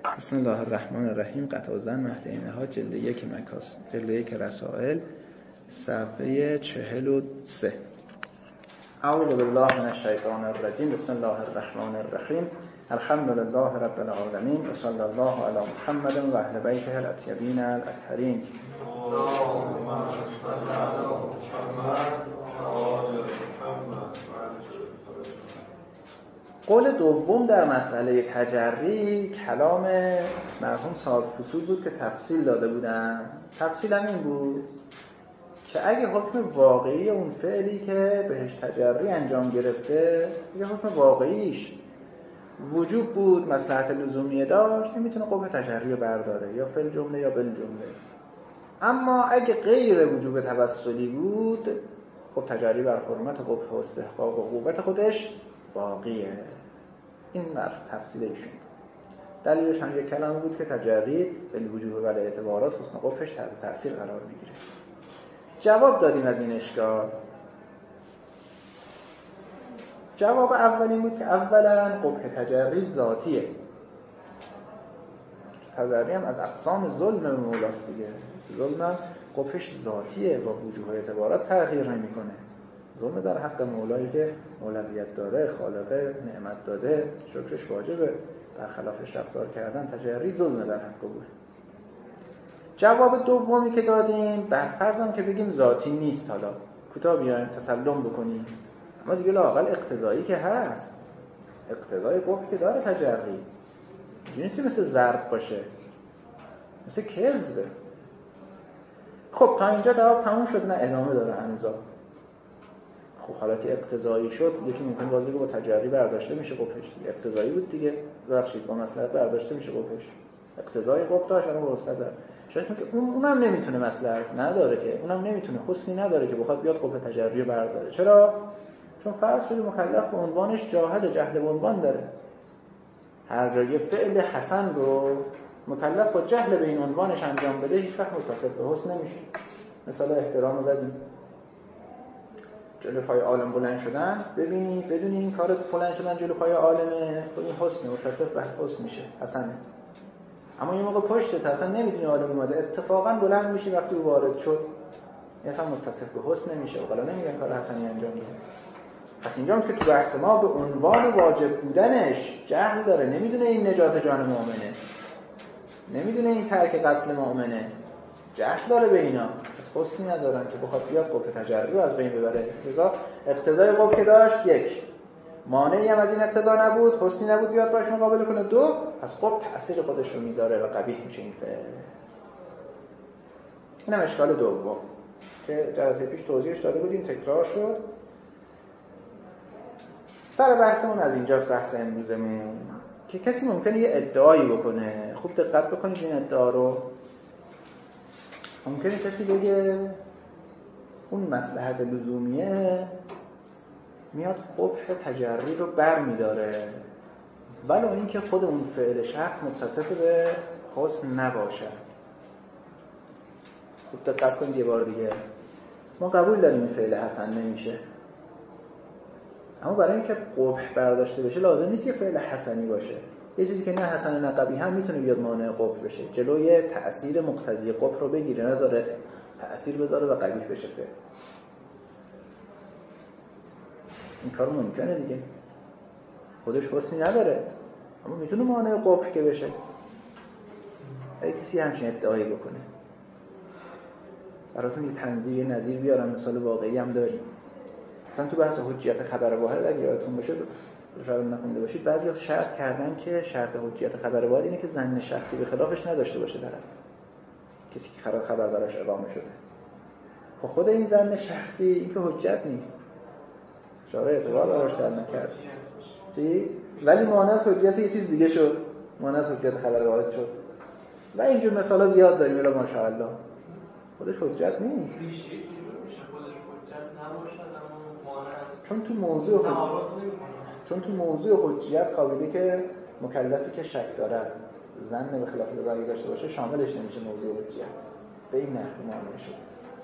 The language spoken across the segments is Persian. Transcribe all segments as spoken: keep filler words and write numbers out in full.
بسم الله الرحمن الرحیم. قطع الظن مهد اینها جلد یک مکاس جلد یک رسائل صفحه چهل و سه. اعوذ بالله من الشیطان الرجیم. بسم الله الرحمن الرحیم. الحمد لله رب العالمین و صلی الله علی محمد و اهل بیته الاطیبین الاطهرین. قول دوم در مسئله تجری کلام مرحوم صاحب فصول بود که تفصیل داده بودن. تفصیل هم این بود که اگه حکم واقعی اون فعلی که بهش تجری انجام گرفته یه حکم واقعیش وجوب بود، مصلحت لزومی داشت، میتونه قبح تجری رو برداره یا فعل جمله یا بل جمله. اما اگه غیر وجوب توسلی بود خب تجری بر حرمت و قبح و استحقاق و قوت خودش باقیه. این مرد تفصیل ایشون. دلیلش هم یک کلمه بود که تجری به وجوب و اعتبارات حسن قبحش تحت تأثیر قرار میگیره. جواب دادیم از این اشکال. جواب اولی بود که اولا قبح تجری ذاتیه. تجری هم از اقسام ظلم مولاست دیگه. ظلم قبحش ذاتیه، با وجوب و اعتبارات تغییر نمیکنه. ظلم در حق مولایی که اولویت داره، خالق نعمت داده، شکرش واجبه، در خلافش رفتار کردن تجری ظلم در حق بود. جواب دومی که دادیم بر فرضم که بگیم ذاتی نیست، حالا کوتاه بیایم تسلم بکنیم، اما دیگه لااقل اقتضایی که هست، اقتضای قبح که داره تجری، نیستی مثل ضرب باشه، مثل کذبه. خب تا اینجا جواب تموم شد؟ نه، ادامه داره هنوزا. خب حالا که اقتضایی شد، یکی ممکن باز بگه با تجری برداشته میشه قبحش. اقتضایی بود دیگه، ببخشید با مصلحت برداشته میشه قبحش. اقتضای قبح داشت الان با مصلحت داره. شاید که اون اونم نمیتونه مصلحت نداره که، اونم نمیتونه حسنی نداره که بخواد بیاد قبح تجری برداره. چرا؟ چون فرض شده مکلف به عنوانش جاهل، جهل به عنوان داره. هر جای فعل حسن رو مکلف با جهل به این عنوانش انجام بده هیچ وقت متصف به حسن نمیشه. مثلا احترام رو زدیم، جلو پای عالم بلند شدن، ببینی بدون این کار بلند شدن جلو پای عالمه، تو این حسن متصف به حسن میشه، حسنه. اما یه موقع پشتت اصلا نمیدونی عالم اومده، اتفاقا بلند میشی وقتی او وارد شد، این اصلا متصف به حسن نمیشه و حالا نمیگن کار حسنی انجام میده. پس اینجا هم که تو بحث ما به عنوان واجب بودنش جهل داره، نمیدونه این نجات جان مؤمنه، نمیدونه این ترک قتل مؤمنه، جهل داره به اینا، پس حسنی ندارن که بخواد بیاد قبح تجری رو از بین ببره. لذا اقتضای قبح که داشت یک، مانعی هم از این اقتضا نبود، حسنی نبود بیاد باش مقابله کنه. دو، پس قبح تأثیر خودش رو میذاره و قبیح میشه این فعل. اینم اشکال دوم که جلسه پیش توضیحش داده بودیم، تکرار شد. سر بحثمون از اینجاست، بحث امروزمون، که کسی ممکنه یه ادعایی بکنه. خوب دقت بکنید این ادعا رو. ممکنه کسی بگه اون مصلحت لزومیه میاد قبح تجری رو بر میداره، ولو اینکه خود اون فعل شخص متصف به حسن نباشه. خوب دقت کنید یه بار دیگه. ما قبول داریم این فعل حسن نمیشه، اما برای اینکه قبح برداشته بشه لازم نیست که فعل حسنی باشه. یه چیزی که نه حسن نه قبیح هم میتونه بیاد مانع قبح بشه، جلوی تأثیر مقتضی قبح رو بگیره، نذاره تأثیر بذاره و قبیح بشه. فعل این کار ممکنه دیگه، خودش حسنی نداره اما میتونه مانع قبح که بشه. اگه کسی همچین ادعایی بکنه، براتون یه تنظیر نظیر بیارم، مثال واقعی هم داریم. مثلا تو بحث حجیت خبر واحد اگه یادتون باشه، شاید نخونده باشید، بعضیا شرط کردن که شرط حجیت خبر واحد اینه که ظن شخصی به خلافش نداشته باشه طرف، کسی که خبر خبر براش اقامه شده. خب خود این ظن شخصی این که حجت نیست، شارع اعتبار براش در نکرد چی؟ ولی مانع حجیت یه چیز دیگه شد، مانع حجیت خبر واحد شد. و اینجور مثالا زیاد داریم الا ماشاءالله. خودش حجت نیست، چون تو موضوع حجیت چون تو موضوع حجیت خوابیده که مکلفی که شک داره ظن به خلاف رأی داشته باشه شاملش نمیشه موضوع حجیت، به این نحو معنی شد.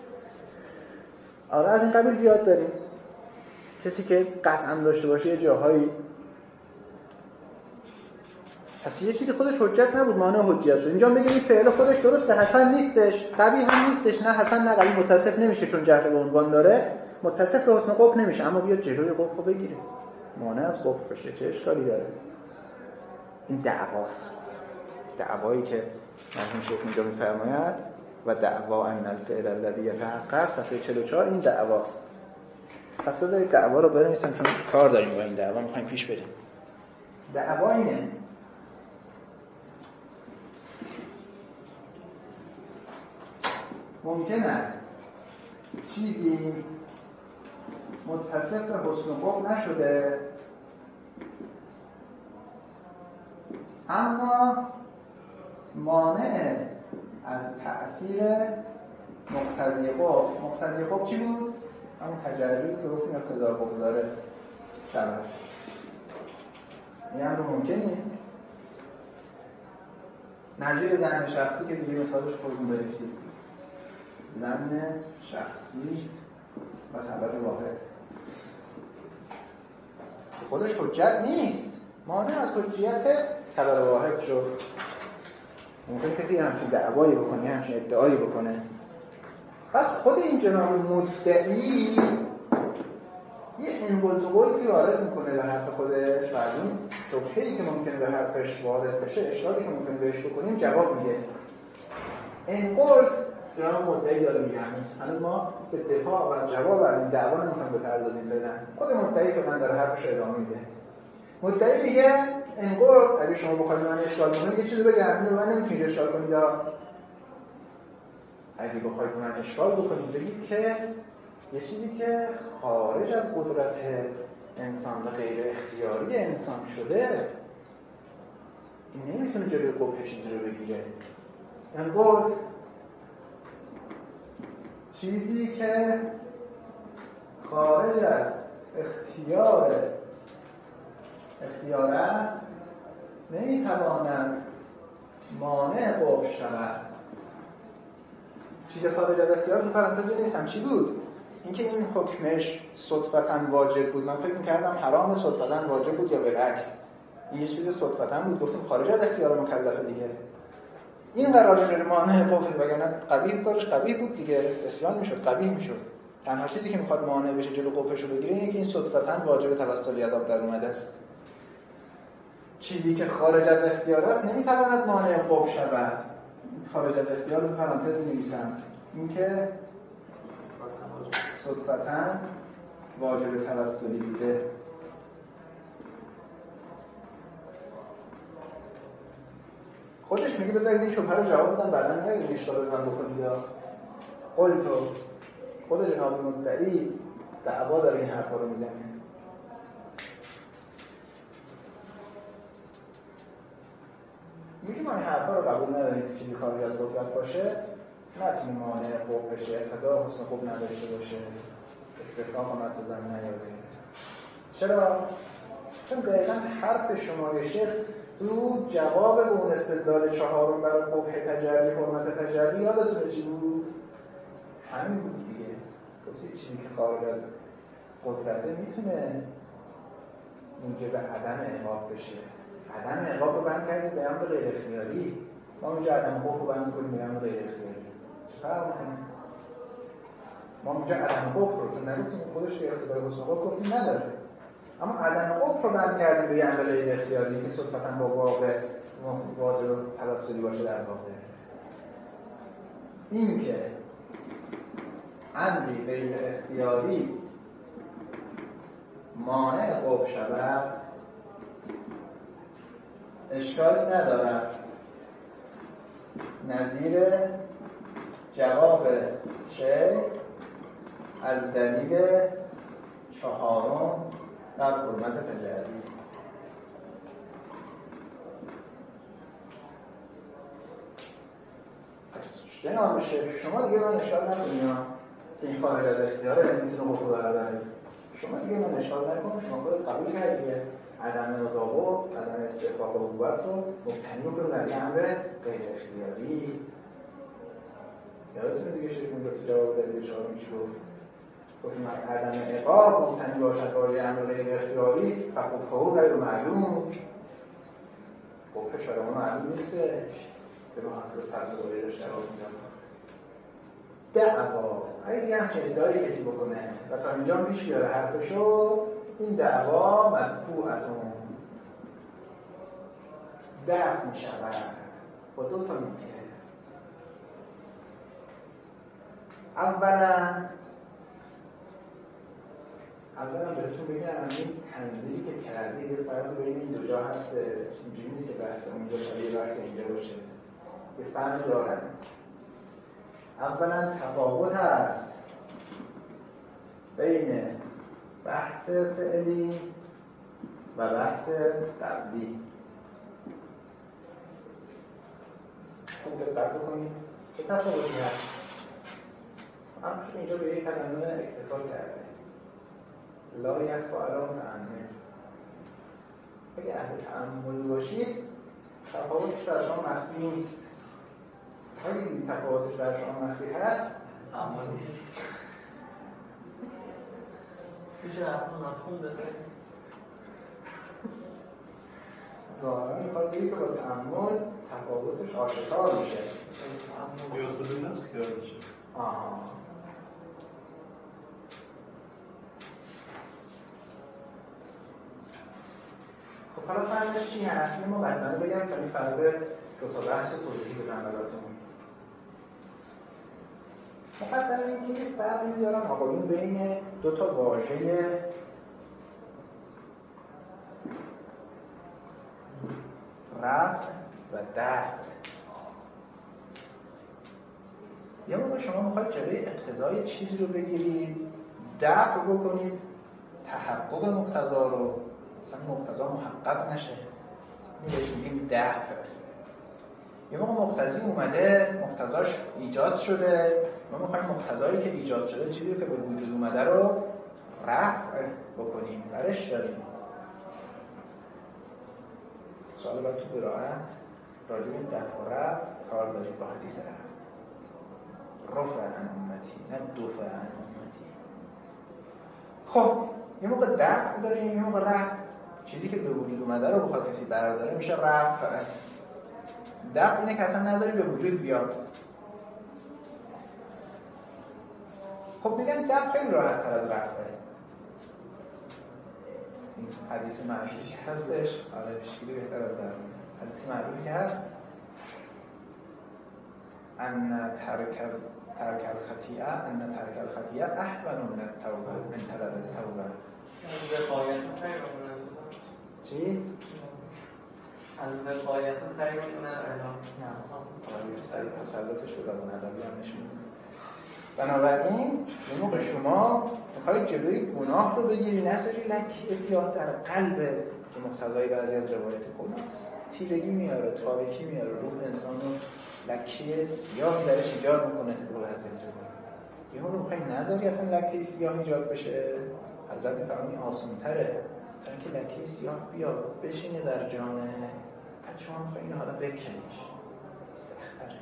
آره از این قبیل زیاد داریم. کسی که قطعا داشته باشه یه جاهایی پس یه چیزی خودش حجت نبود، مانع حجیت شد. اینجا میگه این فعل خودش درسته، حسن نیستش، قبیح هم نیستش، نه حسن نه قبیح، متصف نمیشه چون جهل به عنوان داره، متصف به حسن قبح نمیشه، اما بیاد جلوی قبح رو بگیره، مانع از قبح بشه، چه اشکالی داره؟ این دعواست، دعوایی که مرحوم شیخ اینجا میفرماید و دعوا ان الفعل الذی یتحقق صفحه چهل و چهار، این دعواست. پس بذارید دعوا رو بنویسم چون کار داریم با این دعوا، میخوایم پیش بریم. دعوا اینه ممکن است چیزی متصف به حسن قبح نشده اما مانع از تأثیر مقتضی قبح. مقتضی قبح چی بود؟ همون تجربی که گفتیم اقتضا قبح داره شبه. این هم رو ممکنه نظیر زن شخصی که دیگه مثالش خودمون برسید، زن شخصی و خبر واحد خودش حجت نیست، مانع از حجیت خبر واحد شد. ممکن کسی همچین دعوایی بکنه، همچین ادعایی بکنه، بعد خود این جناب مدعی یه انگلز و گلزی وارد میکنه به حرف خودش و از اون شبهه‌ای که ممکنه به حرفش وارد بشه، اشکالی که ممکنه بهش بکنیم جواب میده. انگلز جناب مدعی داره میگه، هنوز ما به دفاع و جواب از این دعوا نمیخوایم بپردازیم فعلا. خود مدعی که من داره حرفش ادامه میده. مدعی میگه انگلز اگه شما بخواید من اشکال کنید یه چیزی بگم، اینو من نمیتونید اشکال کنید، یا اگه بخواید من اشکال بکنید بگید که یه چیزی که خارج از قدرت انسان و غیر اختیاری انسان شده این نمیتونه جلوی قبح چیزی رو بگیره. انگار چیزی که خارج از اختیار اختیار است نمیتواند مانع قبح شود. چیز خارج از اختیار تو پرانتز بنویسم چی بود؟ اینکه این حکمش صدفتاً واجب بود، من فکر می‌کردم حرام صدفتاً واجب بود یا بالعکس. این یه چیز صدفتاً بود، گفتیم خارج از اختیار مکلف دیگه. این قرار شده مانع قبح، وگرنه قبیح کارش قبیح بود دیگه، اصلاح میشد، قبیح میشد. تنها چیزی که میخواد مانع بشه جلو قبحش رو بگیره اینه که این صدفتاً واجب توسلی عذاب در اومده است. چیزی که خارج از اختیار است نمیتواند مانع قبح شود. خارج از اختیار رو پرانتز می‌نویسم، اینکه صدفتاً واجب توسلی بوده. خودش میگه بذارید این شبهه رو جواب بدم بعداً نگید اشکال من بکنید یا قول تو خود جناب مدعی دعوا داره این حرفا رو میزنه. میگه ما این حرفا رو قبول نداریم که چیزی خارج از قدرت باشه نتونه مانع قبح بشه، اقتضا حسن قبح نداشته باشه، استثناء کنات زن نیاره. چرا؟ چون دقیقاً حرف شما شیخ تو جواب به اون استدلال چهارم برای قبح تجری، حرمت تجری یادتونه چی بود؟ همین بود دیگه. گفتید چیزی که خارج از قدرته میتونه موجب عدم عقاب بشه. عدم عقاب رو بند کردید به امر غیر اختیاری. ما اونجا عدم عقاب رو بند می‌کنیم به امر غیر اختیاری. چه فرق می‌کنه؟ ما اونجا عدم عقاب رو چون نگفتیم خودش به اختیار حسن قبح گفتیم نداره. اما عدم عقاب رو بند کردیم به امر غیر اختیاری که صدفاً با واقع واجب توسلی باشه در واقع. این که امری غیر اختیاری مانع قبح شود اشکالی ندارد، نظیر جواب شیخ از دلیل چهارم در حرمت تجری. جناب شیخ شما دیگه من اشکال نکنید که این خارج از اختیاره میتونه قبح بردارید. شما دیگه من اشکال نکنید، شما خودت قبول کردید عدم رضا، عدم استحقاق عقوبت رو مبتنی بکنید بر امر غیر اختیاری. یادتونه دیگه شیخ اونجا تو جواب دلیل چهارم چی گفت؟ گفتیم عدم عقاب مبتنی باشد بر امر غیر اختیاری فقط غیر معلوم. خب فشار ما معلوم نیستش به ما حق سرسوری داشته رو میدم دعوا اگه هم چه ادعایی کسی بکنه و تا اینجا پیش بیاره حرفشو این دعوا مدفوعتون دفع می شود با دو تا نکته. اولا اولا بهتون بگم این تنظیری که کردید یه فرق بین این دو جا هست، اینجوری نیست که بحث اونجا شبیه بحث اینجا باشه، یه فرق دارن. اولا تفاوت هست بین بحث فعلی و بحث قبلی. خوب دقت بکنید چه تفاوتی هست. همچون اینجا به یک کلمه اکتفا کرده لا یخفی علی متأمل. اگه اهل تأمل باشید تفاوتش بر شما مخفی نیست. اگه تفاوتش بر شما مخفی هست تأمل نیست. میشه اصلا مفهوم بده. ظاهرا میخواد بگید که با تأمل تفاوتش آشکار میشه. بیاصل نفس کرده میشه. آها. خب حالا فرقش چی هست؟ ما بعداً بگم تا این فرق دو تا بحث توضیح بدم براتون. مقدمه این که یک فرقی میذارن آقایون بین دو تا واژه رفع و دفع. یه موقع شما میخواید جلوی اقتضای چیزی رو بگیرید، دفع بکنید تحقق مقتضا رو، مثلا مقتضا محقق نشه، این بهش میگیم دفع. یه موقع مقتضی اومده، مقتضاش ایجاد شده، ما میخوایم مقتضایی که ایجاد شده چیزی که به وجود اومده رو رفع بکنیم، برش داریم. سوال باید تو براحت راجع به دفع و رفع کار دارید با حدیث رفع. رفع عن امتی نه دفع عن امتی. خب یه موقع دفع داریم، یه موقع رفع. چیزی که به وجود اومده رو بخواد کسی برداره میشه رفع. دفع اینه که اصلا نداری به وجود بیاد. خب میگن دفع خیلی راحت تر از رفعه. این حدیث معروفی هستش، آره شیری بهتر از در حدیث معروفی که هست ان ترک ترک الخطیئه ان ترک الخطیئه احسن من التوبه من طلب التوبه. از وقایت خیر کنه. چی؟ از وقایت خیر کنه اعلام. نه. آره سریع تسلطش به زبان ادبی هم نشون میده. بنابراین یه موقع شما میخواید جلوی گناه رو بگیری، نذاری لکی سیاه در قلبت که مقتضای بعضی از روایت گناه تیرگی میاره، تاریکی میاره، روح انسان رو لکی سیاه درش ایجاد میکنه. روح از انجام یه موقع میخواید نذاری اصلا لکی سیاه ایجاد بشه، حضرت میفرمایند آسان تره تا اینکه لکی سیاه بیاد بشینه در جامعه. بعد شما میخواید اینو حالا بکنیش، سخت‌تره.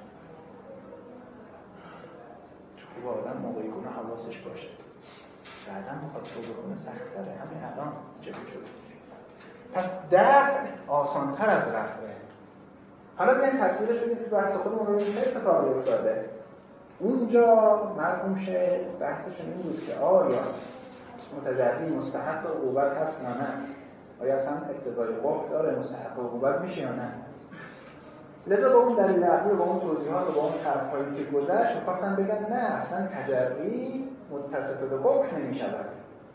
خوب آدم موقعی گناه حواسش باشه، بعدا بخواد توبه کنه سخت‌تره. همین الان جلو شده. پس دفع آسان‌تر از رفعه. حالا بیاین تصویرش بدیم تو بحث خودمون رو چه اتفاقی افتاده. اونجا مرحوم شه بحثشون این بود که آیا متجری مستحق عقوبت هست یا نه، آیا اصلا اقتضای قبح داره، مستحق عقوبت میشه یا نه. لذا با اون دلیل عقلی، با اون توضیحات و با اون حرفایی که گذشت می‌خواستن بگن نه اصلا تجری متصف به قبح نمی‌شود.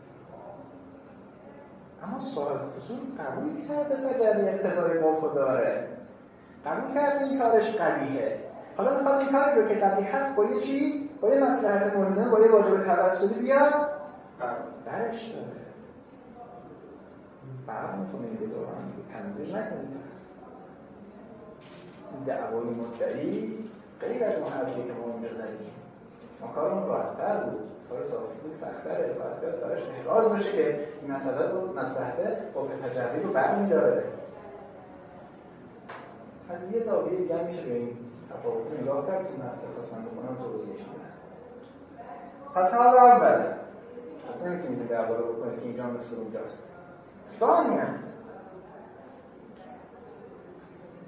اما صاحب فصول قبول کرده تجری اقتضای قبح داره، قبول کرده این کارش قبیحه. حالا میخواد این کاری رو که قبیح هست با یه چی؟ با یه مصلحت ملزم، با یه واجب توسلی بیاد برش داره. فرق میکنه این دو هم تنظیر نکنید. این دعوای مدعی غیر از اون حرفی که ما اونجا زدیم. ما کارمون راحت‌تر بود، کار صافی سخت‌تره، باید دارش احراز بشه که این مسئله رو مصلحت با تجربی رو برمی‌داره. از یه زاویه دیگه هم میشه به این تفاوت نگاه کرد که مسئله خواستم بکنم توضیحش میدم. پس حال اوله پس نمیتونید دعوا رو بکنید که اینجا مثل اونجاست. ثانیاً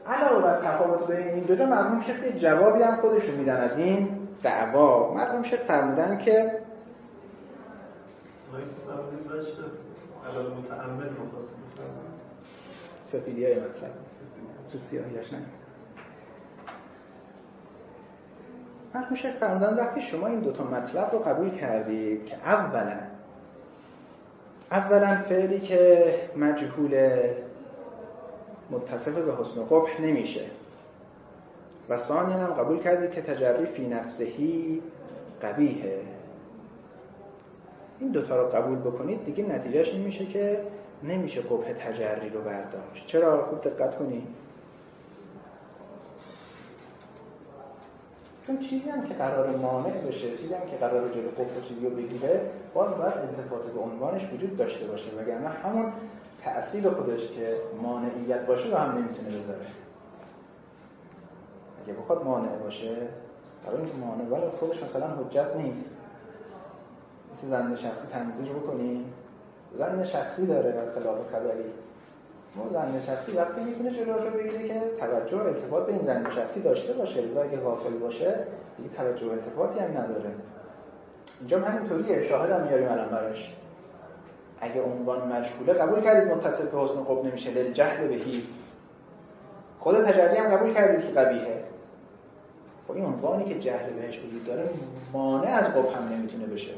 علاوه بر تفاوت بین این دو تا مرحوم شیخ جوابی هم خودشون میدن از این دعوا. مرحوم شیخ فرمودن که سفیدی های مطلب تو سیاهیش نمید. مرحوم شیخ فرمودن وقتی شما این دوتا مطلب رو قبول کردید که اولا اولا فعلی که مجهول متصف به حسن و قبح نمیشه و ثانیا هم قبول کردید که تجری فی نفسهی قبیحه، این دوتا رو قبول بکنید دیگه نتیجهش این میشه که نمیشه قبح تجری رو برداشت. چرا؟ خوب دقت کنید. چون چیزی هم که قرار مانع بشه، چیزی هم که قرار جلو قبح چیزی رو بگیره، باز باید التفات به عنوانش وجود داشته باشه، وگرنه همون تأثیر خودش که مانعیت باشه رو هم نمیتونه بذاره. اگه بخواد مانع باشه، برای اینکه مانع برای خودش مثلا حجت نیست. مثل ظن شخصی تنظیر بکنیم، ظن شخصی داره و خلاف خبری. ما ظن شخصی وقتی میتونه جلوش رو بگیره که توجه و ارتباط به این ظن شخصی داشته باشه، لذا اگه غافل باشه دیگه توجه و ارتباطی هم نداره. اینجا هم همینطوریه، شاهد هم میاریم الان براش. اگه عنوان مجهوله قبول کردید متصل به حسن و قبح نمیشه، للجهل بهی. خود تجری هم قبول کردید که قبیحه. خب این عنوانی که جهل بهش وجود داره مانع از قبح هم نمیتونه بشه،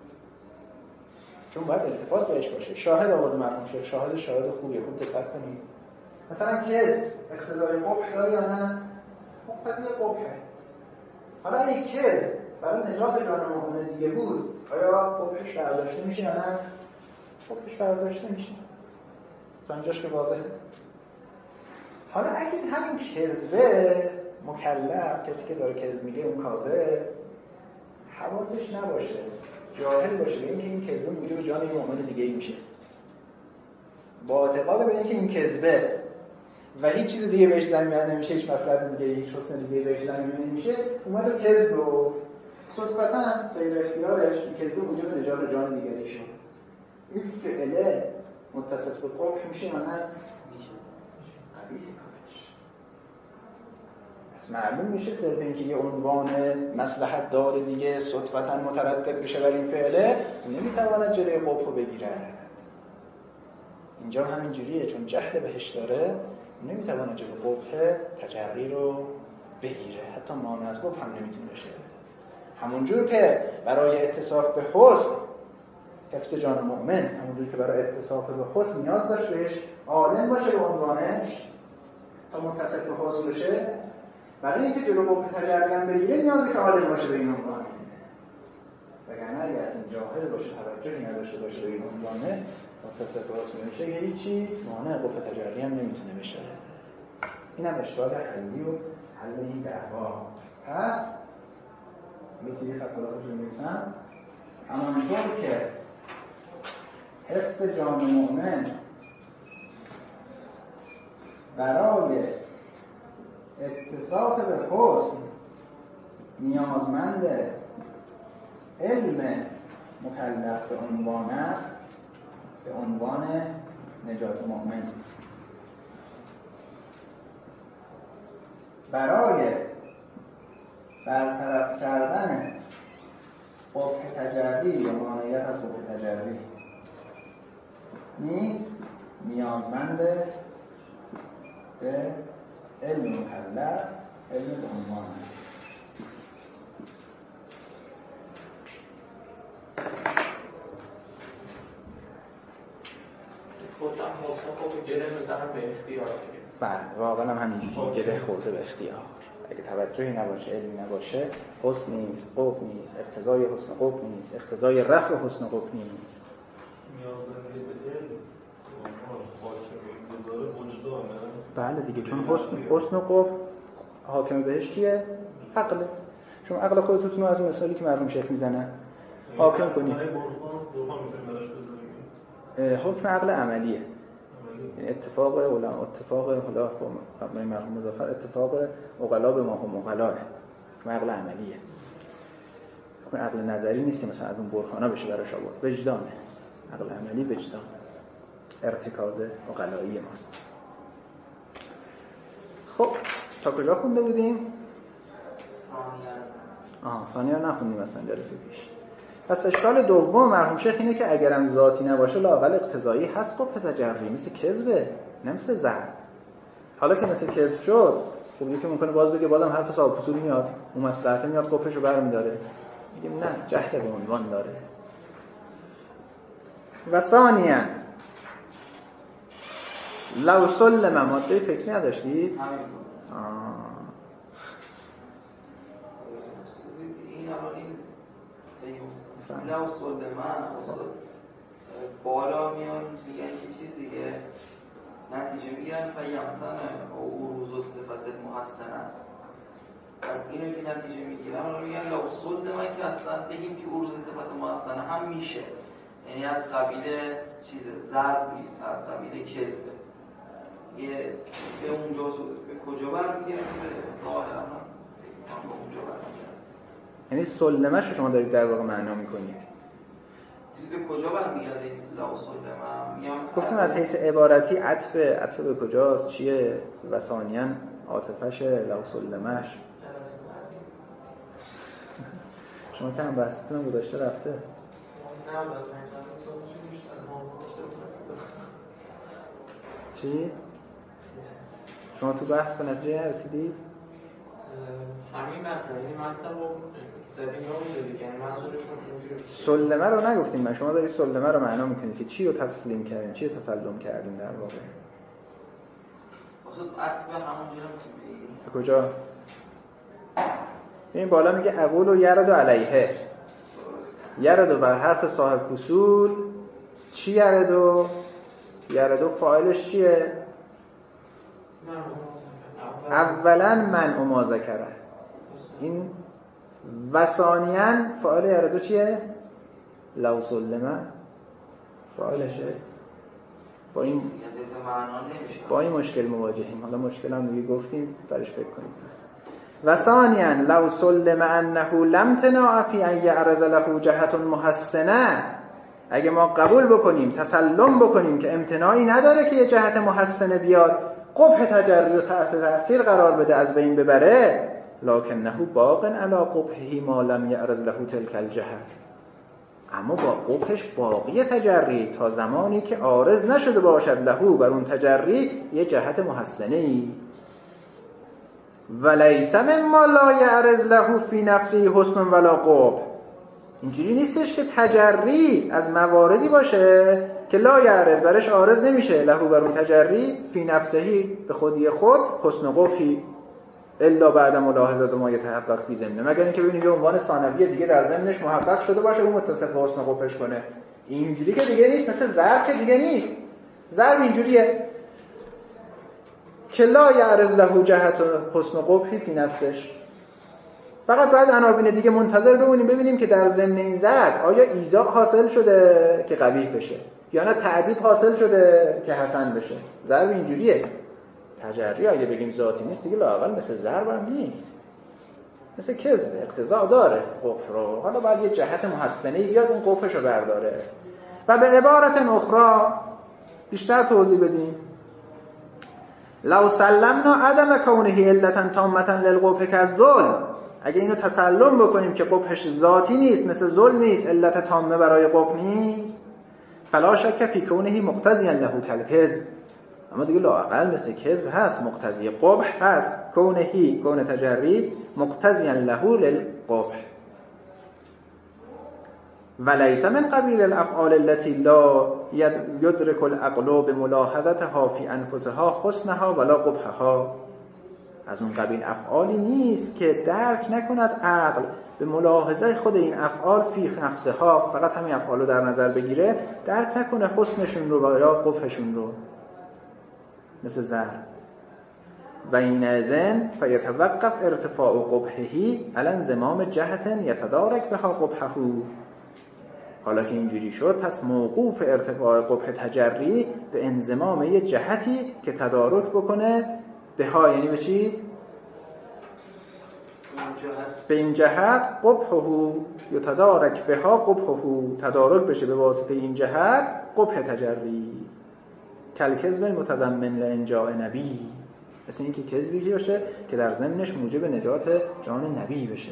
چون باید التفات بهش باشه. شاهد آورد مرحوم شیخ، شاهد شاهد خوبیه، خوب دقت کنید. مثلا کذب اقتضای قبح داره یا نه؟ مقتضی قبحه. حالا این کذب برای نجات جان مؤمن دیگه بود، آیا قبحش برداشته میشه یا نه؟ قبحش برداشته میشه. سنجاش که واضحه. حالا اگه همین کذبه مکلف، کسی که داره کذب میگه اون کاذب، حواسش نباشه، جاهل باشه به اینکه این کذبه موجب جان یه مؤمن دیگه ای میشه، با اعتقاد به اینکه این کذبه و هیچ چیز دیگه بهش ضمیمه نمیشه، هیچ مصلحت دیگه، هیچ حسن دیگه بهش ضمیمه نمیشه، اومد کذب و صدفتا غیر اختیارش این کذبه موجب نجات جان دیگری شد. این فعله متصف به قبح میشه یا نه؟ قبیح کارش. معلوم میشه صرف اینکه یه عنوان مصلحت دار دیگه صدفتا مترتب بشه بر این فعله نمیتواند جلوی قبح رو بگیره. اینجا همین جوریه، چون جهل بهش داره نمیتواند جلوی قبح تجری رو بگیره، حتی مانع از قبح هم نمیتونه بشه. همونجور که برای اتصاف به حسن حفظ جان مؤمن، همونجور که برای اتصاف به حسن نیاز داشت بهش عالم باشه به عنوانش تا متصف به حسن بشه، برای اینکه جلو قبح تجری هم بگیره نیازی که عالم باشه به این عنوانه. وگرنه اگه از این جاهل باشه، توجهی نداشته باشه به این عنوانه، متصف به حسن میشه، یه هیچی مانع قبح تجری هم نمیتونه بشه. این هم اشکال حلی و حل این دعوا. پس میتونی خط خلاصش رو میرسن همانطور که حفظ جان مؤمن برای اتصاف به حسن نیازمند علم مکلف به عنوان است، به عنوان نجات مؤمن. برای برطرف کردن قبح تجری یا مانعیت از قبح تجری نیز نیازمند به علم مکلف، علم به عنوان است. گفتم مطلق گره بزنم به اختیار دیگه. بله، واقعا هم همینجوری گره خورده به اختیار. اگه توجهی نباشه، علمی نباشه، حسن نیست، قبح نیست، اقتضای حسن قبح نیست، اقتضای رفع حسن قبح نیست. نیازمند به علم حاکم بذاره وجدانه. بله دیگه، چون حسن حسن و قبح حاکم بهش کیه؟ عقله. چون عقل خودتون از مثالی که مرحوم شیخ میزنه حاکم کنید. حکم عقل عملیه، یعنی اتفاق علما، اتفاق حالا با مرحوم مظفر، اتفاق عقلا به ما هم عقلاه، حکم عقل عملیه. حکم عقل نظری نیست که مثلا از اون برهانا بشه براش آورد. وجدانه، عقل عملی وجدان، ارتکاز عقلایی ماست. تا کجا خونده بودیم؟ ثانیاً آها ثانیاً نخوندیم مثلا جلسه پیش. پس اشکال دوم مرحوم شیخ اینه که اگرم ذاتی نباشه لااقل اقتضایی هست قبح تجری، مثل کذبه نه مثل ضرب. حالا که مثل کذب شد خب یکی ممکنه باز بگه بازم حرف صاحب اصول میاد، اون مصلحت میاد قبحشو برمی‌داره. میگیم نه جهل به عنوان داره. و ثانیاً لو سلم ماده فکری نداشتید؟ همین بود. این الان این لو سلم بالا میان میگن که چیز دیگه نتیجه میگیرن فیمتنه او روز و صفت محسنه. اینو که نتیجه میگیرن رو میگن لو سلم که اصلا بگیم که او روز صفت محسنه هم میشه، یعنی از قبیل چیز ضرب نیست، از قبیل کذبه. یه به اونجا به کجا برمیگردن که ظاهرا به اونجا برمیگردن. یعنی سلمش رو شما دارید در واقع معنا میکنید. چیز به کجا برمیگرده اصطلاح سلمه؟ میام گفتم از حیث عبارتی عطف عطف به کجاست، چیه؟ و ثانیاً عاطفش لو سلمش. شما که هم بحثتون گذاشته رفته. چی؟ شما تو بحث به نتیجه نرسیدید؟ همین مثلا این مثلا رو زبینا بوده دیگه، یعنی منظورشون اینجوری سلمه رو نگفتیم من، شما دارید سلمه رو معنا میکنید که چی رو تسلیم کردیم، چی رو تسلم کردیم در واقع. اصلا عطف همونجوری نمیتونیم به کجا؟ این بالا میگه اقول و یرد و علیه، یرد و بر حرف صاحب اصول. چی یرد و؟ یرد و فاعلش چیه؟ اولا من ما ذکره. این و ثانیاً فاعل یردو چیه؟ لو سلمه فاعلشه. با این با این مشکل مواجهیم. حالا مشکل هم دیگه گفتیم برش فکر کنید. و ثانیاً لو سلم انه لم تناع فی ان یعرض له جهت محسنه، اگه ما قبول بکنیم تسلم بکنیم که امتناعی نداره که یه جهت محسنه بیاد قبح تجری تحت تأثیر قرار بده از بین ببره، لکنه باق علی قبحه ما لم یعرض له تلک الجهت، اما با قبحش باقی تجری تا زمانی که عارض نشده باشد له بر اون تجری یه جهت محسنه ای. ولیس مما لا یعرض له فی نفسه حسن ولا قبح، اینجوری نیستش که تجری از مواردی باشه که لا یعرض برش عارض نمیشه له بر اون تجری فی نفسهی به خودی خود حسن و قبحی الا بعد ملاحظه ما یتحقق فی ضمنه، مگر اینکه ببینید یه عنوان ثانویه دیگه در ضمنش محقق شده باشه اون متصف به حسن و قبحش کنه. اینجوری که دیگه نیست، مثل ضرب که دیگه نیست. ضرب اینجوریه که لا یعرض له جهت حسن و قبحی فی نفسش، فقط باید عناوین دیگه منتظر بمونیم ببینیم که در ضمن این ضرب آیا ایذاء حاصل شده که قبیح بشه یا نه تعدیب حاصل شده که حسن بشه. ضرب اینجوریه. تجری اگه بگیم ذاتی نیست دیگه لااقل مثل ضرب هم نیست، مثل کذب اقتضا داره قبح رو، حالا باید یه جهت محسنه بیاد اون قبحش رو برداره. و به عبارت اخرى بیشتر توضیح بدیم، لو سلمنا عدم کونه علتا تامتا للقبح کالظلم، اگه اینو تسلم بکنیم که قبحش ذاتی نیست مثل ظلم نیست، علت تامه برای قبح نیست، فلا شک فی کونه مقتضیا له کالکذب، اما دیگه لااقل مثل کذب هست مقتضی قبح هست، کونهی کون تجری مقتضیا له للقبح. ولیس من قبیل الافعال التي لا يدرك العقل بملاحظتها في انفسها حسنها ولا قبحها، از اون قبیل افعالی نیست که درک نکند عقل به ملاحظه خود این افعال فی نفسها، فقط همین افعال رو در نظر بگیره درک نکنه حسنشون رو و یا قبحشون رو، مثل ضرب. و این ازن فیتوقف ارتفاع قبحه علی انضمام جهت یتدارک بها قبحه، حالا که اینجوری شد پس موقوف ارتفاع قبح تجری به انضمام یه جهتی که تدارک بکنه به ها، یعنی به چی؟ به این جهت قبحه یتدارک به ها قبحه، تدارک بشه به واسطه این جهت قبح تجری. کالکذب متضمن لانجاء نبی، مثل اینکه کذبی باشه که در ضمنش موجب نجات جان نبی بشه.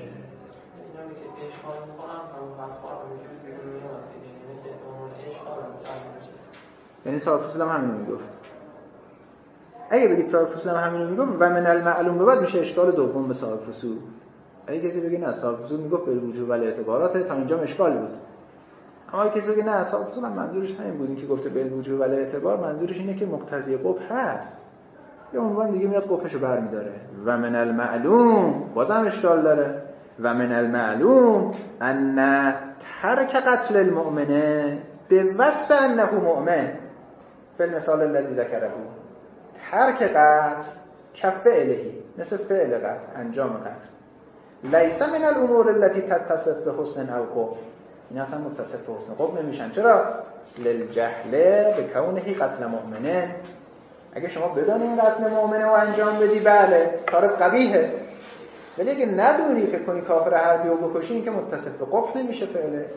یعنی صاحب فصول هم همینو میگفت. اگه بگید صاحب فصول هم همینو میگفت و من المعلوم به بعد میشه اشکال دوم به صاحب فصول. اگه کسی بگه نه صاحب فصول میگفت به وجوب ولی اعتبارات تا اینجا اشکال بود. اما اگه کسی بگه نه صاحب فصول هم منظورش همین بود، این که گفته به وجوب ولی اعتبار منظورش اینه که مقتضی قبح هست. یه عنوان دیگه میاد قبحشو برمی‌داره. و من المعلوم بازم اشکال داره. و من المعلوم ان ترک قتل المؤمنه به وصف انه مؤمن به مثال الذي ذکره ترک قتل کفعلهی مثل فعل قتل انجام قتل لیس من الامور التي تتصف به حسن او قبح این اصلا متصف به حسن قبح نمیشن. چرا؟ للجهل به کونه قتل مؤمنه. اگه شما بدانی این قتل مؤمنه و انجام بدی بله کارت قبیحه، ولی اگه ندونی فکر کنی کافر حربی رو بکشی این که متصف به قبح نمیشه. فعله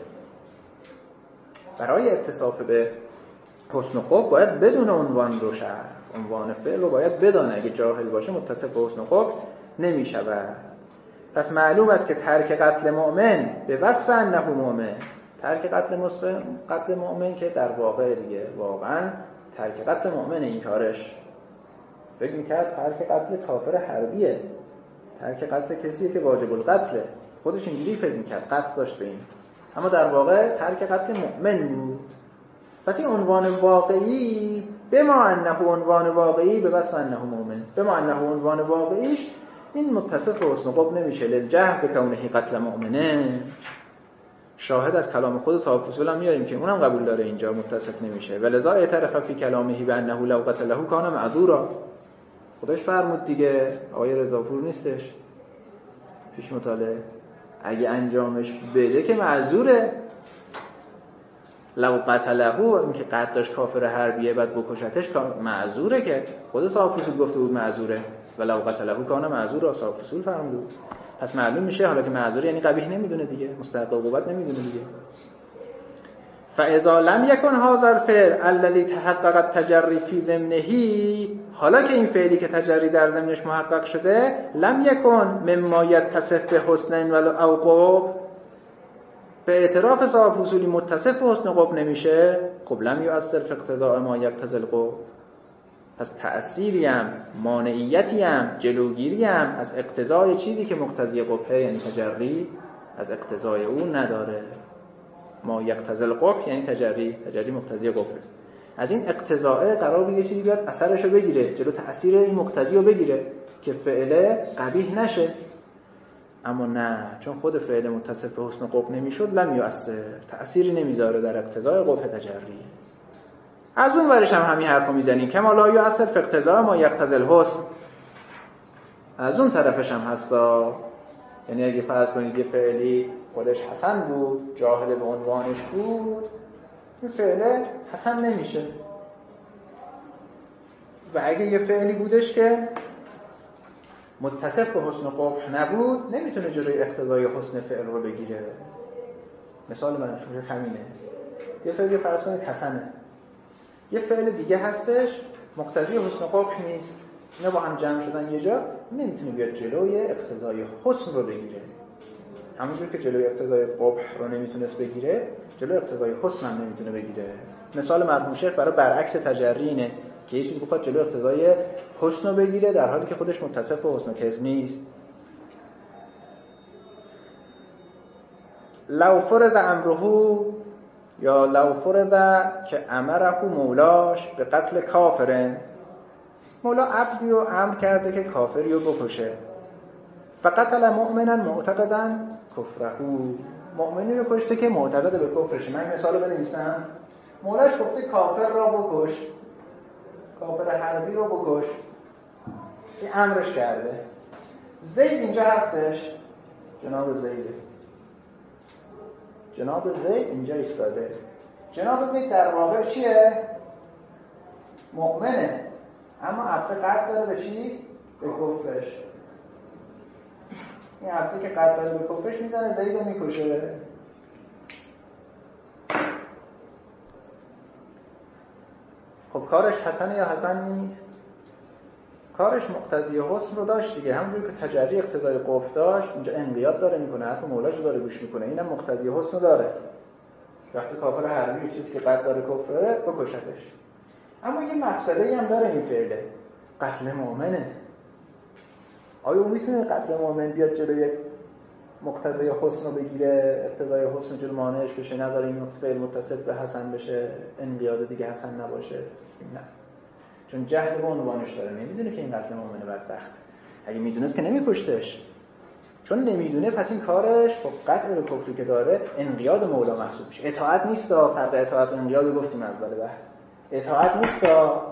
برای اتصاف به حسن و قبح باید بدون عنوان رو شرط، عنوان فعل رو باید بدانه. اگه جاهل باشه متصف به حسن و قبح نمیشود. پس معلوم است که ترک قتل مؤمن به وصف انه مؤمن، ترک قتل مسلم قتل مؤمن که در واقع دیگه واقعا ترک قتل مؤمن این کارش فکر میکرد ترک قتل کافر حربیه، ترک قتل کسیه که واجب القتله، خودش اینجوری فکر میکرد قصد داشت به این، اما در واقع ترک قتل مؤمن بود. پس این عنوان واقعی به ما انه عنوان واقعی به وصف انه مؤمن به ما انه عنوان واقعیش این متصف به حسن قبح نمیشه. للجهل به کونه قتل مؤمنه شاهد از کلام خود صاحب فصول هم میاریم که اونم قبول داره اینجا متصف نمیشه. ولذا اعترف فی کلامه به انه لو قتله کان معذورا. خودش فرمود دیگه، آقای رضاپور نیستش پیش مطالعه، اگه انجامش بده که معذوره. لو قتله این که قتل داشت کافر حربیه بعد بکشتش معذوره، که خود صاحب فصول گفته بود معذوره و لو قتله کان معذورا صاحب فصول فرمود. پس معلوم میشه حالا که معذور یعنی قبیح نمیدونه دیگه، مستحق عقوبت نمیدونه دیگه. فاذا لم يكن هذا الفعل الذي تحقق التجري في ضمنه، حالا که این فعلی که تجری در ضمنش محقق شده، لم يكن مما يتصف به حسن او قبح، به اعتراف صاحب فصولی متصف به حسن قبح نمیشه. خب لم يؤثر في اقتضاء ما يقتضي القبح، پس تأثیری هم مانعیتی هم جلوگیری هم از اقتضای چیزی که مقتضی قبحه یعنی تجری از اقتضای اون نداره. ما یقتضی القبح یعنی تجری، تجری مقتضی قبحه. از این اقتضاء قرار یه چیزی بیاد اثرشو بگیره، جلو تأثیر این مقتضی رو بگیره که فعله قبیح نشه. اما نه، چون خود فعل متصف به حسن قبح نمیشد لم یؤثر، تأثیری نمیذاره در اقتضای قبح تجری. از اون ورش هم همین حرفو میزنیم که ما لا یؤثر فی اقتضاء ما یقتضی الحسن. از اون طرفش هم هستا، یعنی اگه فرض کنید یه فعلی خودش حسن بود، جاهل به عنوانش بود، این فعله حسن نمیشه. و اگه یه فعلی بودش که متصف به حسن قبح نبود، نمیتونه جلوی اقتضای حسن فعل رو بگیره. مثال من همینه، یه فعلی فرض کنید حسنه، یه فعل دیگه هستش مقتضی حسن قبح نیست، اینا با هم جمع شدن یه جا، نمیتونه بیاد جلوی اقتضای حسن رو بگیره. همونجور که جلوی اقتضای قبح رو نمیتونست بگیره، جلوی اقتضای حسن هم نمیتونه بگیره. مثال مرحوم شیخ برای برعکس تجری اینه که یه چیزی بخواد جلوی اقتضای حسن رو بگیره در حالی که خودش متصف به حسن و کذب نیست. لو فرض امره یا لو فرض که امره مولاش به قتل کافرن، مولا عبدی رو امر کرده که کافری رو بکشه، فقتل مؤمنا معتقدا کفره، مؤمنی رو کشته که معتقد به کفرشه. من این مثال رو بنویسم، مولاش گفته کافر رو بکش، کافر حربی رو بکش، این امرش کرده. زید اینجا هستش، جناب زید جناب زید اینجا ایستاده. جناب زید در واقع چیه؟ مؤمنه، اما عبد قد داره به چی؟ به کفرش. این عبدی که قد داره به کفرش میزنه، زید رو میکشه. خب کارش حسنه یا حسن نیست؟ کارش مقتضی حسن رو داشت دیگه، همونجوری که تجری اقتضای قبح داشت، اینجا انقیاد داره میکنه، حرف مولاش داره گوش میکنه، اینم مقتضی حسن رو داره. وقتی کافر حربی چیزی که قد داره کفره بکشتش. اما یه مفسده‌ای هم داره این فعله، قتل مؤمنه. آیا اون میتونه قتل مؤمن بیاد جلوی مقتضی حسن رو بگیره، اقتضای حسن جلو مانعش بشه، نداره این فعل متصل به حسن بشه، انقیاد دیگه حسن نباشه؟ نه، چون جهل به عنوانش داره، نمیدونه که این قتل مؤمن بدبخت. اگه میدونست که نمیکشتش، چون نمیدونه پس این کارش با قتل به کفری که داره انقیاد مولا محسوب میشه. اطاعت نیست، فرق اطاعت و انقیاد گفتیم اول بحث. اطاعت نیست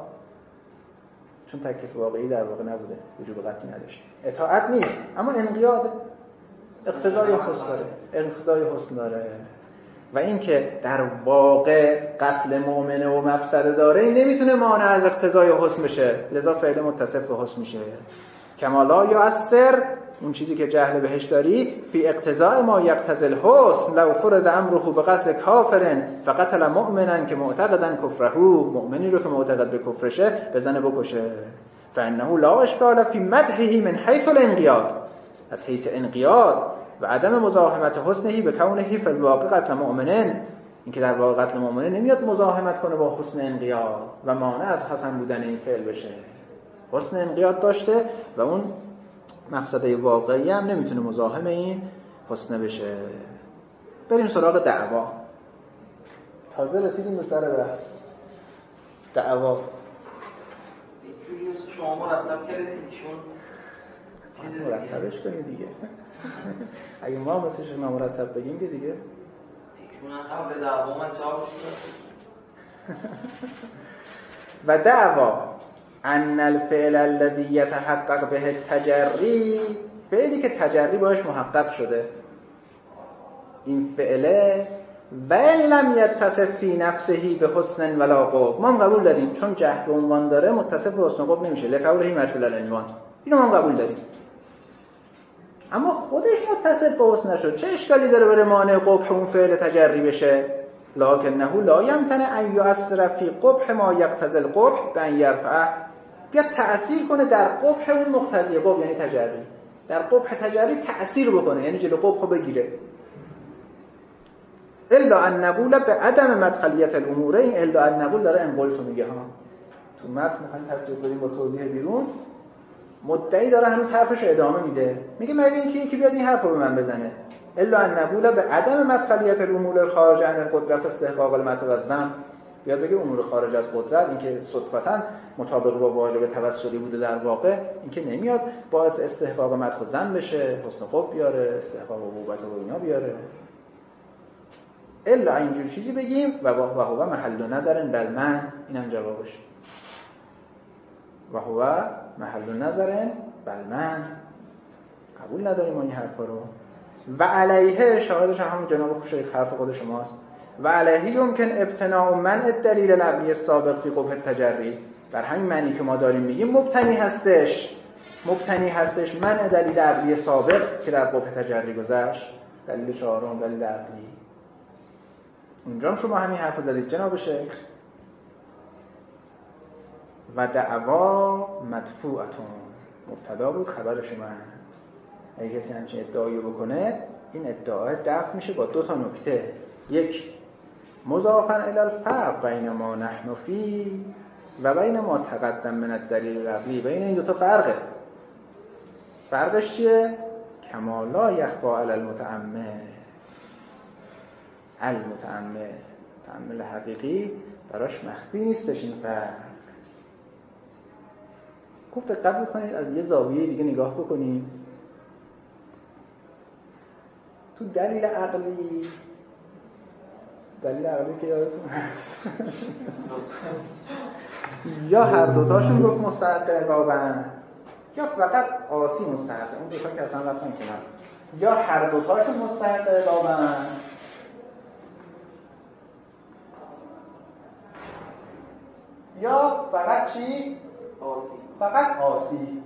چون تکلیف واقعی در واقع نبوده، وجوب قطعی نداشت. اطاعت نیست، اما انقیاد اقتضای حسن داره، اقتضای حسن داره. و این که در واقع قتل مؤمنه و مفسده داره، این نمیتونه مانع از اقتضای حسن بشه، لذا فعل متصف به حسن میشه. کمالا یا اثر، اون چیزی که جهل بهش داری، فی اقتضاء ما یقتضی الحسن لو فرض امره بقتل کافر فقتل مؤمنا که معتقدا کفره، مؤمنی رو که معتقد به کفرشه بزنه بکشه. فانه لا اشکال فی مدحه من حیث الانقیاد، از حیث انقیاد و عدم مزاحمت حسنه به کونه فی الواقع قتل مؤمنن، اینکه در واقع قتل مؤمنه نمیاد مزاحمت کنه با حسن انقیاد و مانع از حسن بودن این فعل بشه. حسن انقیاد داشته و اون مفسده واقعی هم نمیتونه مزاحم این حسن بشه. بریم سراغ دعوا. تازه رسیدیم به سر بحث دعوا. جوری شما مرتب کردید ایشون چیز مرتبش کنید دیگه. اگه ما مثل شما مرتب بگیم که دیگه ایشون هم قبل دعوا من جوابش داد. و دعوا ان الفعل الذي يتحقق به التجری، فعلی که تجری باش محقق شده، این فعله ولی لم يتصف فی نفسه به حسن ولا قبح، ما هم قبول داریم چون جهل به عنوان داره متصف به حسن و قبح نمیشه، لقوله مشمول العنوان، اینو ما هم قبول داریم. اما خودش متصف به حسن نشد، چه اشکالی داره بره مانع قبح اون فعل تجری بشه؟ لکنه لا یمتنع ان یؤثر فی قبح ما یقتضی القبح بان یرفعه، بیاد تأثیر کنه در قبح اون مقتضی قبح، یعنی تجری، در قبح تجری تأثیر بکنه، یعنی جلو قبح رو بگیره. الا ان نقول به عدم مدخلیت الامور، این الا ان نقول داره انقلتو میگه ها، تو متن میخوایم تفسیر کنیم با توضیح بیرون، مدعی داره هنوز حرفش ادامه میده، میگه مگه اینکه یکی بیاد این حرف رو به من بزنه. الا ان نقول به عدم مدخلیت الامور الخارج عن القدرت استحقاق المتوزن، بیاد بگه امور خارج از قدرت، اینکه صدفتا مطابق با واجب توسلی بوده در واقع، اینکه نمیاد باعث استحقاق مدح و زن بشه، حسن قبح بیاره، استحقاق عقوبت و اینا بیاره. الا اینجور چیزی بگیم و هو محل نظر بل من، اینم جوابش، و هو محل نظر بل من، قبول نداریم ما این حرفا رو. و علیه، شاهدش هم جناب شیخ حرف خود شماست، و علیه یمکن ابتناء منع الدلیل العقلی السابق فی قبح التجری، بر همین معنی که ما داریم میگیم مبتنی هستش، مبتنی هستش منع دلیل عقلی سابق که در قبح تجری گذشت، دلیل چهارم دلیل عقلی. اونجا هم شما همین حرف زدید جناب شیخ. و دعوا مدفوعتون، مبتدا بود خبرش من. اگه کسی همچین ادعایی بکنه، این ادعا دفع میشه با دو تا نکته. یک، مضافاً الی الفرق بین ما نحن فی و بین ما تقدم من الدلیل العقلی، بین این دو تا فرقه. فرقش چیه؟ کمالا یخفا علی المتأمل، المتأمل، متأمل حقیقی براش مخفی نیستش این فرق. خوب دقت بکنید، از یه زاویه دیگه نگاه بکنید. تو دلیل عقلی، دلیل عقلی که یادتون یا هر دوتاشون گفت مستحق عقابن، یا فقط آسی مستحق، اون دوتا که اصلا رفتن کنن، یا هر دوتاشون مستحق عقابن یا فقط چی؟ آسی. فقط آسی.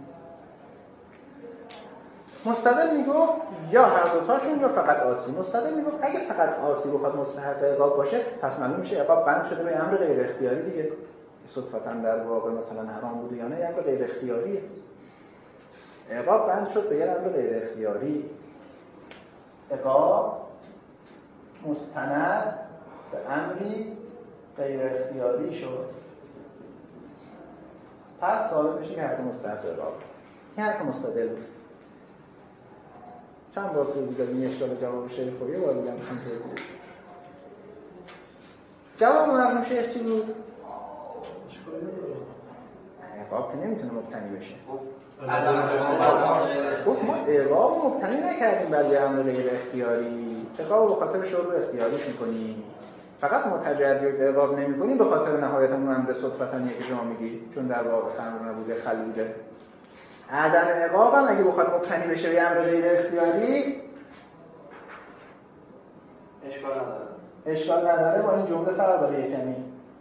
مستدل میگفت یا هر دوتاشون یا فقط آسی. مستدل میگفت اگه فقط آسی بخواد مستحق عقاب باشه، پس معلوم میشه عقاب بند شده به امر غیر اختیاری دیگه، صدفتا در واقع مثلا حرام بوده یا نه، یه امر غیر اختیاریه. عقاب بند شد به یه امر غیر اختیاری، عقاب مستند به امری غیر اختیاری شد، پس ثابت میشه که حرف مستند عقاب. این حرف مستدل بود. چند بار توضیح دادیم این اشکال جواب شیخ خویه بار دیگه میخوام توضیح بدیم. جواب مرحوم شیخ چی بود؟ عقاب که نمیتونه مبتنی بشه. گفت ما عقاب مبتنی نکردیم بر یه امر غیر اختیاری، عقاب به خاطر شرب اختیاریش میکنیم، فقط متجرد عقاب نمیکنیم به خاطر نهایتا اون امر صدفتنیه که شما میگی، چون در واقع خمر نبوده خل بوده. عدم عقاب هم اگه بخواد مبتنی بشه به امر غیر اختیاری اشکال نداره. اشکال نداره. با این جمله فرق داره یه کمی.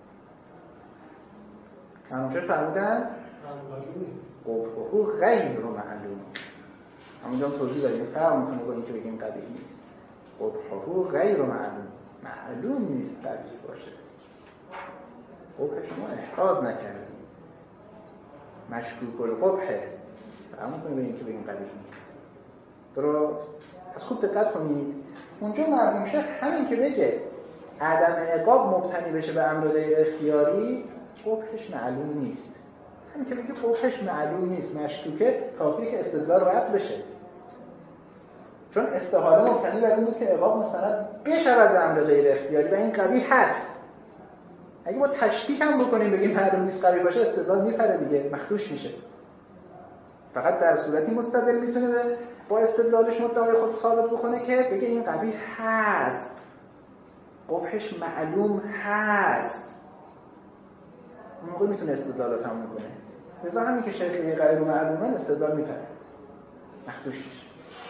همونجور فرمودن قبحه غیر معلوم. همونجا هم توضیح داریم فرق میکنه با این که بگیم قبیح نیست. قبحه غیر معلوم، معلوم نیست قبیح باشه. قبح شما احراز نکردیم، مشکوک القبحه، فرق میکنه به این که بگیم قبیح نیست. درست؟ از خوب دقت کنید اونجا مرحوم شیخ همین که بگه عدم عقاب مبتنی بشه به امر غیر اختیاری، قبحش معلوم نیست. همین که بگه قبحش معلوم نیست، مشکوکه، کافیه که استدلال رد بشه. چون استحاله مبتنی بر این بود که عقاب مستند بشود به امر غیر اختیاری و این قبیح هست. اگه ما تشکیک هم بکنیم بگیم معلوم نیست قبیح باشه، استدلال میپره دیگه، مخدوش میشه. فقط در صورتی مستدل میتونه با استدلالش مدعای خود ثابت بکنه که بگه این قبیح هست، قبحش معلوم هست، اون موقع میتونه استدلال رو تموم کنه. لذا همین که شیخ یه غیر معلومه استدلال میپره، مخدوش میشه.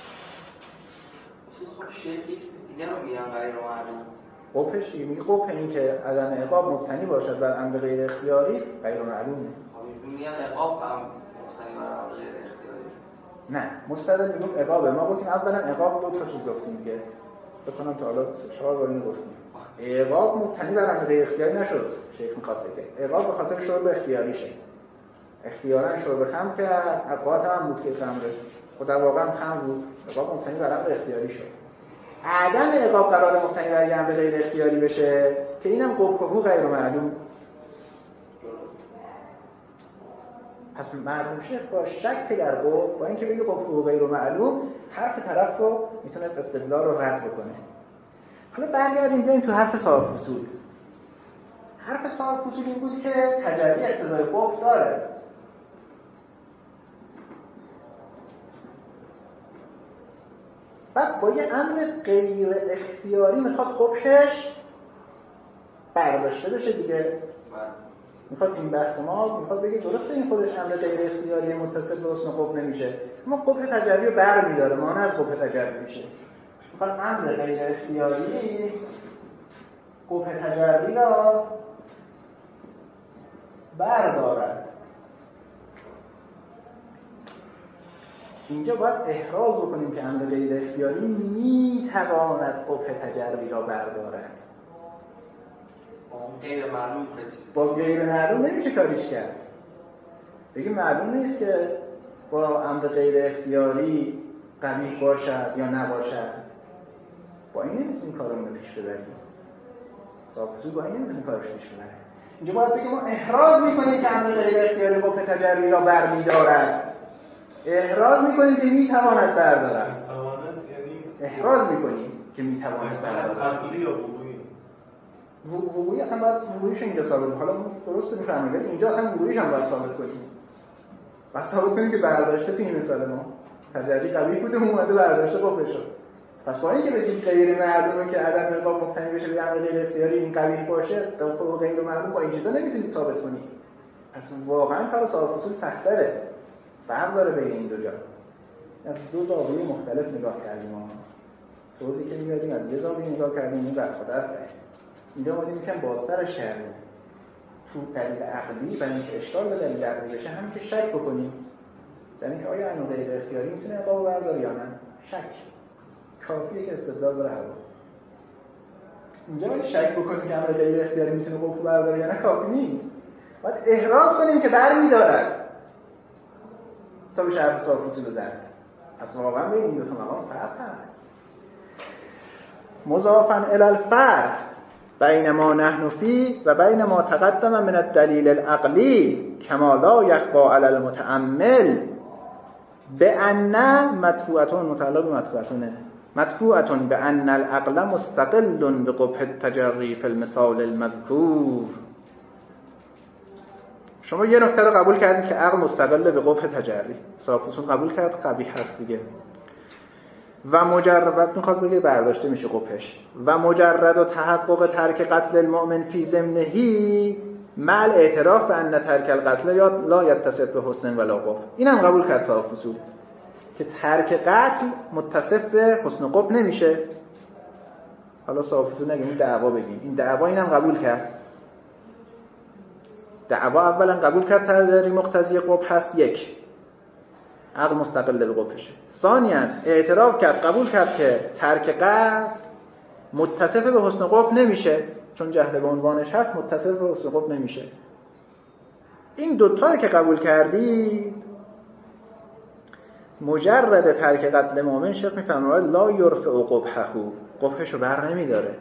خب شیخ دیگه رو میگن غیر معلوم. قبحش دیگه میگه قبح این که عدم عقاب مبتنی باشد بر امر غیر اختیاری غیر معلومه. خب میگن عقاب هم مبتنی بر امر غیر اختیاری. نه، مستدل میگم عقابه. ما گفتیم اولا عقاب دو تا چیز گفتیم که بکنم تا حالا چهار بار اینو گفتیم. عقاب مبتنی بر امر غیر اختیاری نشد. شیخ میخواد بگه عقاب به خاطر شرب اختیاریشه. اختیارا شرب خمر که عقاب هم بود که خمره. خود در واقع هم خمر بود. عقاب مبتنی بر امر اختیاری شد. عدم عقاب قرار مبتنی بر امر غیر اختیاری بشه که اینم قبحه غیر معلوم. پس مرحوم شیخ با شک در قبح، با اینکه بگه قبحه غیر معلوم، حرف طرف رو میتونه استدلال رو رد بکنه. حالا برگردیم بیایم تو حرف صاحب اصول. حرف صاحب اصول این بود که تجلی اقتضای قبح داره. بعد با یه امر غیر اختیاری میخواد قبحش برداشته بشه دیگه. میخواد این بحث ما میخواد بگه درسته این خودش امر غیر اختیاری متصل به حسن قبح نمیشه، اما قبح تجلی رو بر میداره، مانع از قبح تجلی میشه. میخواد امر غیر اختیاری قبح تجلی را بردارد. اینجا باید احراز بکنیم که امر غیر اختیاری میتواند قبح تجلی را بردارد. غیر معلوم با غیر معلوم نمیشه کاریش کرد. بگیم معلوم نیست که با امر غیر اختیاری قبیح باشد یا نباشد. با این نمیتونیم کارمون رو پیش ببریم. صاحب با این نمیتونیم کارش پیش ببریم. اینجا باید بگیم ما احراز میکنیم که امر غیر اختیاری قبح تجلی را برمیدارد. احراز میکنیم که میتواند بردارد. احراز میکنیم که میتواند بردارد. وقوعی اصلا باید وقوعیش اینجا ثابت کنیم. حالا درست میفهمید اینجا اصلا وقوعیش هم باید ثابت کنیم. باید ثابت کنیم که برداشته تو این مثال ما تجلی قوی بوده اومده برداشته قبح شد. پس با اینکه بگیم غیر معلومه که عدم عقاب مبتنی بشه به امر غیر اختیاری این قوی باشه، تا غیر معلوم با این چیزا نمیتونید ثابت کنید. پس واقعا کار صاحب اصول سخت‌تره. فرق داره بین این دو جا. از دو زاویه مختلف نگاه کردیم ما. توضیحی که می‌دادیم از یه زاویه نگاه کردیم اون بر خدا است. اینجا ما میگیم بازتر شرعی تو دلیل عقلی و اینکه اشکال به دلیل عقلی بشه همین که شک بکنیم در اینکه آیا اینو غیر اختیاری میتونه عقاب برداره یا نه. شک کافیه که استدلال بره هوا. اینجا باید شک بکنیم که امر غیر اختیاری میتونه عقاب برداره یا نه کافی نیست. باید احراز کنیم که بر می‌دارد تا بشه حرف صافوسی رو زد. اصلا واقعا بین این دو تا مقام فرق هست. مضافاً الی الفرق بین ما نحن فی و بین ما تقدم من الدلیل العقلی کما لا یخفی علی المتأمل بأن مدفوعة متعلق بمدفوعتونه مدفوعة بأن العقل مستقل بقبح التجری فی المثال المذکور. شما یه نکته رو قبول کردید که عقل مستقل به قبح تجری، صافوسون قبول کرد قبیح هست دیگه، و مجرد میخواد بگه برداشته میشه قبحش، و مجرد و تحقق ترک قتل المؤمن فی ضمنه مع الاعتراف بأن ترک القتل لا یتصف به حسن ولا قبح. اینم قبول کرد صافوسون که ترک قتل متصف به حسن قبح نمیشه. حالا صافوسون نگیم این دعوا بگیم، این دعوا اینم قبول کرد. دعوا اولا قبول کرد تجری مقتضی قبح هست، یک عقل مستقل به قبحشه. ثانیاً اعتراف کرد قبول کرد که ترک قتل متصف به حسن قبح نمیشه، چون جهل به عنوانش هست متصف به حسن قبح نمیشه. این دوتا رو که قبول کردید مجرد ترک قتل مؤمن شیخ میفرماید لا یرفع قبحه، قبحشو بر نمیداره.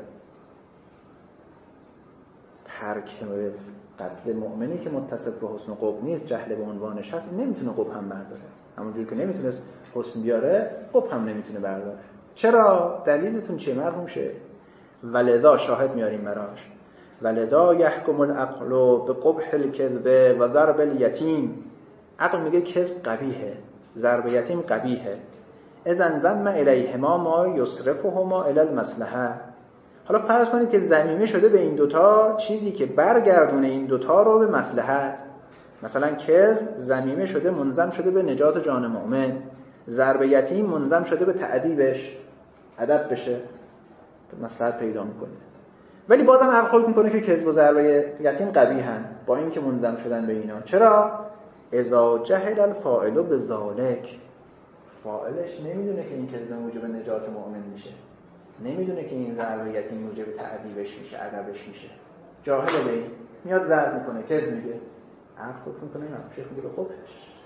ترک قتل مؤمنی که متصف به حسن قبح نیست، جهل به عنوانش هست، نمیتونه قبح هم برداره. همونجوری که نمیتونست حسن بیاره قبح هم نمیتونه برداره. چرا؟ دلیلتون چیه مرحوم شه؟ ولذا شاهد میاریم براش. ولذا یحکم العقل به قبح الکذب و ضرب الیتیم. عقل میگه کذب قبیحه، ضرب یتیم قبیحه. اذن ذم الیهما ما یصرفهما الی المصلحه. حالا فرض کنید که ضمیمه شده به این دوتا چیزی که برگردونه این دوتا رو به مصلحت. مثلا کذب ضمیمه شده منظم شده به نجات جان مؤمن، ضرب یتیم منظم شده به تأدیبش، ادب بشه، مصلحت پیدا میکنه. ولی بازم عقل خلق میکنه که کذب و ضرب یتیم قبیحن با این که منظم شدن به اینا. چرا؟ اذا جهل الفاعل بذلک، فاعلش نمیدونه که این کذب موجب نجات مؤمن میشه، نمیدونه که این ضرب یتیم موجب تأدیبش میشه، ادبش میشه، جاهل به این میاد ضرب میکنه، کذب میگه، عقل خود میکنه نه، شیخ میگه به خودش.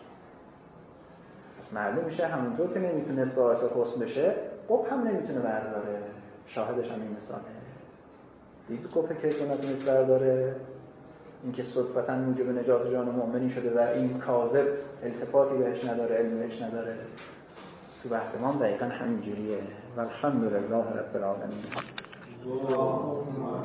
پس معلوم میشه همونطور که نمیتونست باعث حسن بشه، قبح هم نمیتونه برداره. شاهدش هم این مثاله. دید قبح کذب نتونست برداره، اینکه صدفتا موجب نجات جان مؤمنی شده و این کاذب التفاتی بهش نداره، علمی بهش نداره. تو بحث ما دقیقا همینجوریه. والحمدلله رب العالمین.